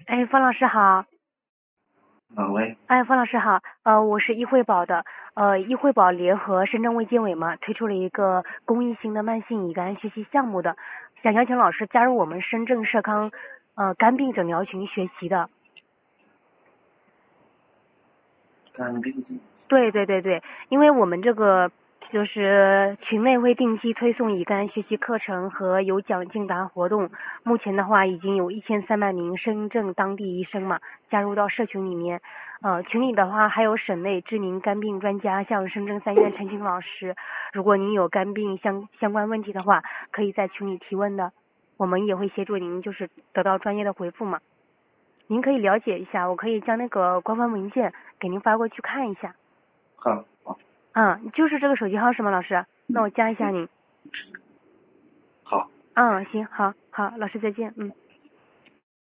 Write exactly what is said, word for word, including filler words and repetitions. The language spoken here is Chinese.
哎，方老师好。 啊，喂。 哎，方老师好。呃，我是易惠宝的。呃，易惠宝联合深圳卫健委嘛，推出了一个公益性的慢性乙肝学习项目的，想邀请老师加入我们深圳社康呃肝病诊疗群学习的。 肝病对对对对，因为我们这个就是群内会定期推送乙肝学习课程和有奖竞答活动，目前的话已经有一千三百名深圳当地医生嘛加入到社群里面。呃，群里的话还有省内知名肝病专家，像深圳三院陈青老师，如果您有肝病相相关问题的话，可以在群里提问的，我们也会协助您就是得到专业的回复嘛。您可以了解一下，我可以将那个官方文件给您发过去看一下。 好，好， 嗯，就是这个手机号是吗，老师？那我加一下您。 好。 嗯，行，好，好，老师再见，嗯。